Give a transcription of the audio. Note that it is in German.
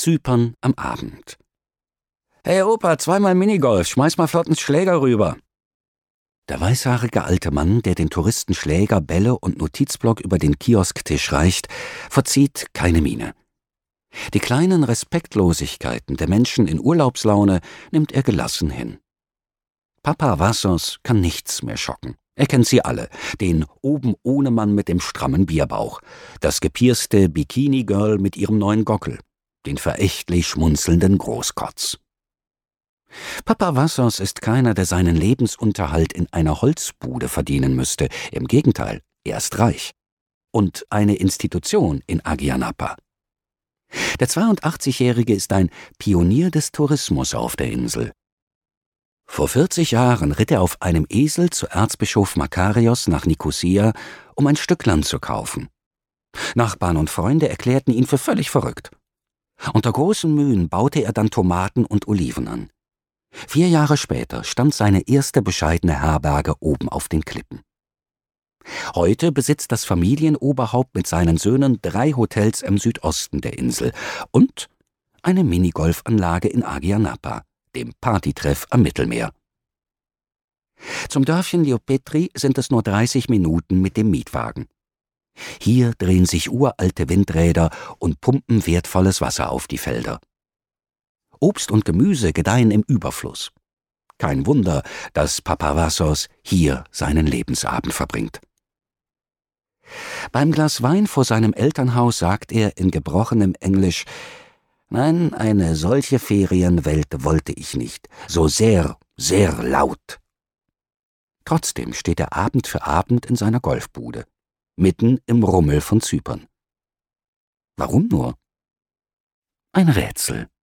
Zypern am Abend. »Hey Opa, zweimal Minigolf, schmeiß mal flott einen Schläger rüber.« Der weißhaarige alte Mann, der den Touristen Schläger, Bälle und Notizblock über den Kiosktisch reicht, verzieht keine Miene. Die kleinen Respektlosigkeiten der Menschen in Urlaubslaune nimmt er gelassen hin. Papa Vassos kann nichts mehr schocken. Er kennt sie alle, den oben ohne Mann mit dem strammen Bierbauch, das gepierste Bikini-Girl mit ihrem neuen Gockel, den verächtlich schmunzelnden Großkotz. Papa Vassos ist keiner, der seinen Lebensunterhalt in einer Holzbude verdienen müsste. Im Gegenteil, er ist reich. Und eine Institution in Ayia Napa. Der 82-Jährige ist ein Pionier des Tourismus auf der Insel. Vor 40 Jahren ritt er auf einem Esel zu Erzbischof Makarios nach Nikosia, um ein Stück Land zu kaufen. Nachbarn und Freunde erklärten ihn für völlig verrückt. Unter großen Mühen baute er dann Tomaten und Oliven an. 4 Jahre später stand seine erste bescheidene Herberge oben auf den Klippen. Heute besitzt das Familienoberhaupt mit seinen Söhnen 3 Hotels im Südosten der Insel und eine Minigolfanlage in Ayia Napa, dem Partytreff am Mittelmeer. Zum Dörfchen Liopetri sind es nur 30 Minuten mit dem Mietwagen. Hier drehen sich uralte Windräder und pumpen wertvolles Wasser auf die Felder. Obst und Gemüse gedeihen im Überfluss. Kein Wunder, dass Papa Vassos hier seinen Lebensabend verbringt. Beim Glas Wein vor seinem Elternhaus sagt er in gebrochenem Englisch: »Nein, eine solche Ferienwelt wollte ich nicht. So sehr, sehr laut.« Trotzdem steht er Abend für Abend in seiner Golfbude, mitten im Rummel von Zypern. Warum nur? Ein Rätsel.